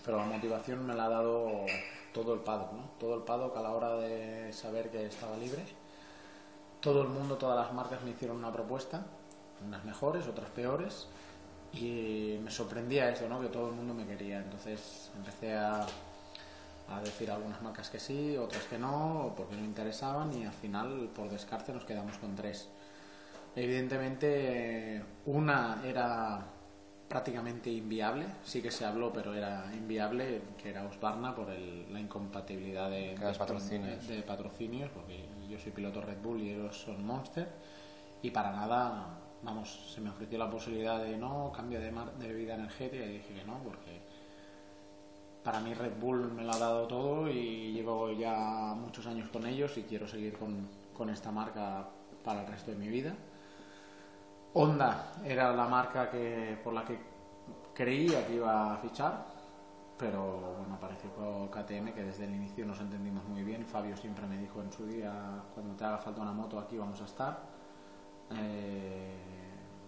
pero la motivación me la ha dado todo el paddock, ¿no? Todo el paddock a la hora de saber que estaba libre. Todo el mundo, todas las marcas me hicieron una propuesta, unas mejores, otras peores, y me sorprendía eso, ¿no? Que todo el mundo me quería. Entonces empecé a decir a algunas marcas que sí, otras que no, porque no interesaban, y al final por descarte nos quedamos con 3. Evidentemente una era prácticamente inviable, sí que se habló, pero era inviable, que era Husqvarna por la incompatibilidad de patrocinios, porque yo soy piloto Red Bull y ellos son Monster, y para nada, vamos, se me ofreció la posibilidad de no, cambio de bebida energética, y dije que no, porque para mí Red Bull me lo ha dado todo y llevo ya muchos años con ellos y quiero seguir con esta marca para el resto de mi vida. Honda era la marca por la que creía que iba a fichar, pero bueno, apareció KTM, que desde el inicio nos entendimos muy bien. Fabio siempre me dijo en su día, cuando te haga falta una moto aquí vamos a estar.